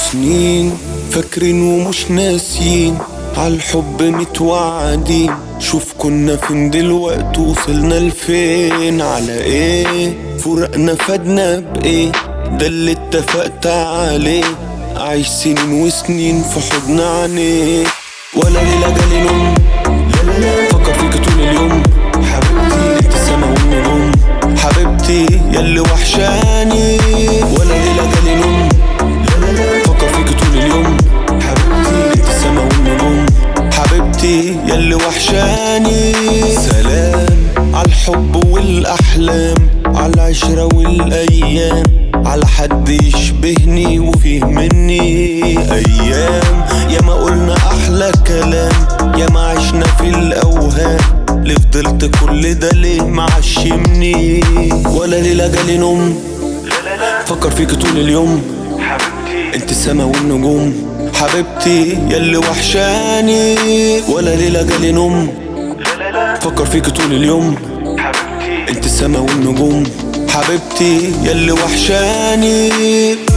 سنين فاكرين ومش ناسين، عالحب متوعدين. شوف كنا فين دلوقتي وصلنا لفين، على ايه فرقنا فادنا بايه؟ ده اللي اتفقت عليه، عايش سنين وسنين في حضن عينيك. ولا ليلة جالي نوم، لا لا لا فكر فيك طول اليوم. حبيبتي انت السما والنجوم، حبيبتي ياللي وحشاني. ولا ليلة جالي نوم، لا لا لا فكر فيك طول اليوم. حبيبتي انت السما والنجوم، حبيبتي ياللي وحشاني. سلام عالحب والأحلام، عالعشرة والأيام، على حد يشبهني وفيه مني أيام. يا ما قلنا أحلى كلام، يا ما عشنا في الأوهام، اللي فضلت كل ده ليه معشمني. ولا ليلة جالي نوم، فكر فيك طول اليوم. حبيبتي انت السما والنجوم، حبيبتي ياللي وحشاني. ولا ليلة جالي نوم، فكر فيك طول اليوم. حبيبتي انت السما والنجوم، حبيبتي ياللي وحشاني.